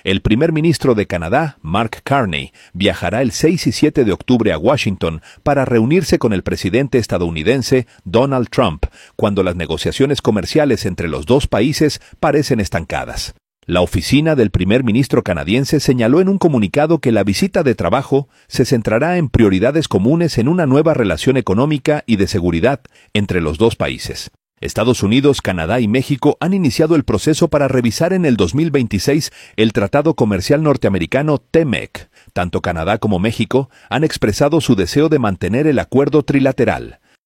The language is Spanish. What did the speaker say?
El primer ministro de Canadá, Mark Carney, viajará el 6 y 7 de octubre a Washington para reunirse con el presidente estadounidense Donald Trump, cuando las negociaciones comerciales entre los dos países parecen estancadas. La oficina del primer ministro canadiense señaló en un comunicado que la visita de trabajo se centrará en prioridades comunes en una nueva relación económica y de seguridad entre los dos países. Estados Unidos, Canadá y México han iniciado el proceso para revisar en el 2026 el Tratado Comercial Norteamericano TEMEC. Tanto Canadá como México han expresado su deseo de mantener el acuerdo trilateral.